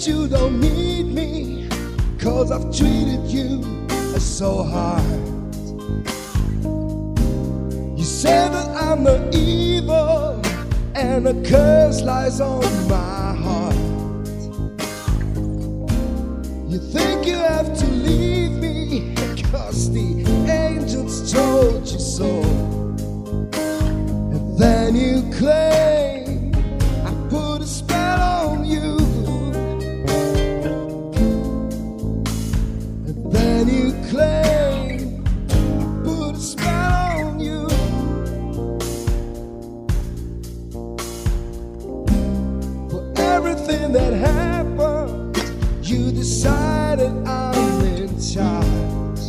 that you don't need me, 'cause I've treated you so hard. You say that I'm the evil and a curse lies on my heart. You think you have to leave me 'cause the angels told you so. And then you claim I put a spell on you. And then you claim I put a spell on you. For everything that happened, you decided I'm in charge.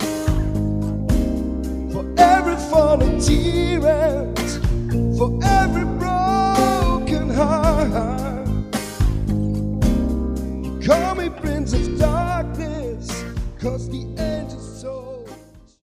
For every fallen tear and for every broken heart, you call me Prince of Darkness, 'cause the